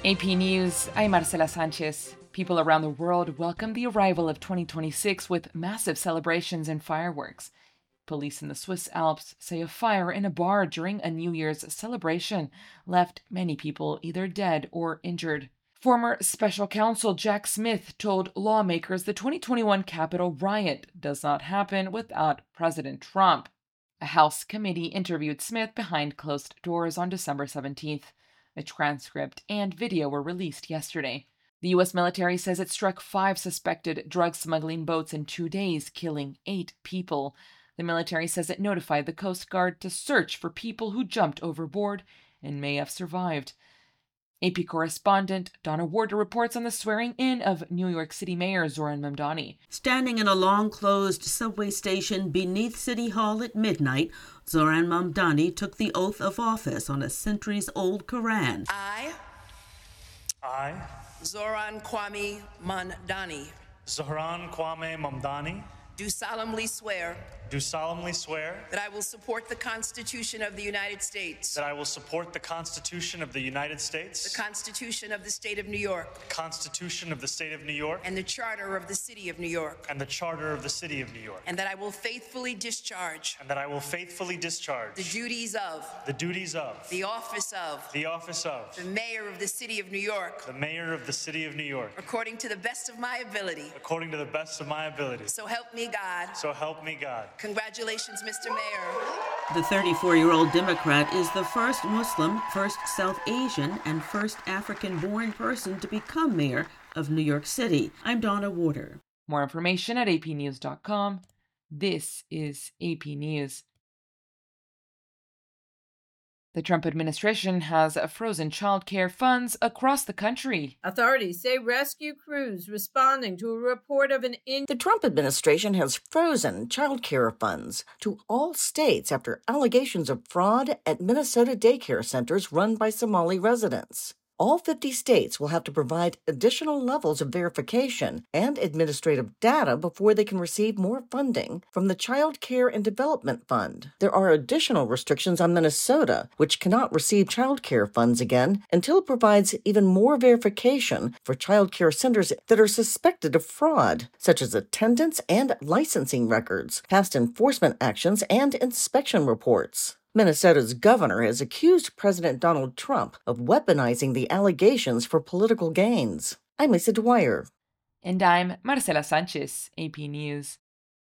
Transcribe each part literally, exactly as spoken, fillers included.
A P News, I'm Marcela Sanchez. People around the world welcome the arrival of twenty twenty-six with massive celebrations and fireworks. Police in the Swiss Alps say a fire in a bar during a New Year's celebration left many people either dead or injured. Former Special Counsel Jack Smith told lawmakers the twenty twenty-one Capitol riot does not happen without President Trump. A House committee interviewed Smith behind closed doors on December seventeenth. A transcript and video were released yesterday. The U S military says it struck five suspected drug smuggling boats in two days, killing eight people. The military says it notified the Coast Guard to search for people who jumped overboard and may have survived. A P correspondent Donna Warder reports on the swearing-in of New York City Mayor Zohran Mamdani. Standing in a long-closed subway station beneath City Hall at midnight, Zohran Mamdani took the oath of office on a centuries-old Quran. I, I, Zohran Kwame Mamdani, Zohran Kwame Mamdani, do solemnly swear do solemnly swear that I will support the Constitution of the United States, that I will support the Constitution of the United States, the Constitution of the State of New York, the Constitution of the State of New York, and the Charter of the City of New York, and the Charter of the City of New York, and that I will faithfully discharge and that I will faithfully discharge the duties of the duties of the office of the office of the Mayor of the City of New York, the Mayor of the City of New York, according to the best of my ability. according to the best of my ability. So help me God. So help me God. Congratulations, Mister Mayor. The thirty-four-year-old Democrat is the first Muslim, first South Asian, and first African-born person to become mayor of New York City. I'm Donna Warder. More information at a p news dot com. This is A P News. The Trump administration has frozen child care funds across the country. Authorities say rescue crews responding to a report of an in. The Trump administration has frozen child care funds to all states after allegations of fraud at Minnesota daycare centers run by Somali residents. All fifty states will have to provide additional levels of verification and administrative data before they can receive more funding from the Child Care and Development Fund. There are additional restrictions on Minnesota, which cannot receive child care funds again until it provides even more verification for child care centers that are suspected of fraud, such as attendance and licensing records, past enforcement actions, and inspection reports. Minnesota's governor has accused President Donald Trump of weaponizing the allegations for political gains. I'm Lisa Dwyer. And I'm Marcela Sanchez, A P News.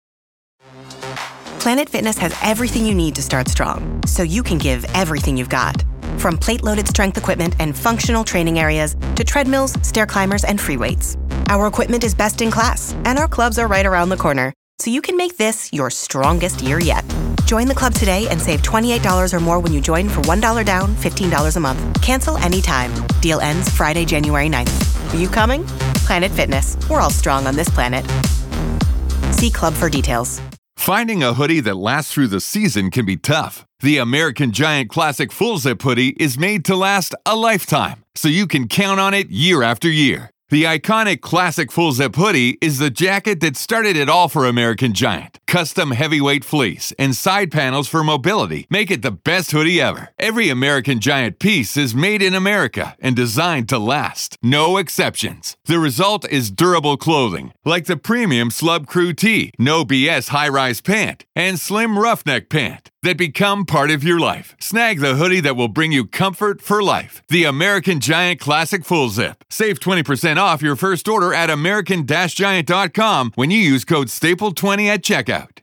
Planet Fitness has everything you need to start strong, so you can give everything you've got. From plate-loaded strength equipment and functional training areas to treadmills, stair climbers, and free weights. Our equipment is best in class, and our clubs are right around the corner, so you can make this your strongest year yet. Join the club today and save twenty-eight dollars or more when you join for one dollar down, fifteen dollars a month. Cancel anytime. Deal ends Friday, January ninth. Are you coming? Planet Fitness. We're all strong on this planet. See club for details. Finding a hoodie that lasts through the season can be tough. The American Giant Classic Full Zip hoodie is made to last a lifetime, so you can count on it year after year. The iconic Classic Full Zip hoodie is the jacket that started it all for American Giant. Custom heavyweight fleece and side panels for mobility make it the best hoodie ever. Every American Giant piece is made in America and designed to last. No exceptions. The result is durable clothing, like the premium Slub Crew Tee, No B S high-rise pant, and slim roughneck pant that become part of your life. Snag the hoodie that will bring you comfort for life. The American Giant Classic Full Zip. Save twenty percent off your first order at american giant dot com when you use code staple twenty at checkout.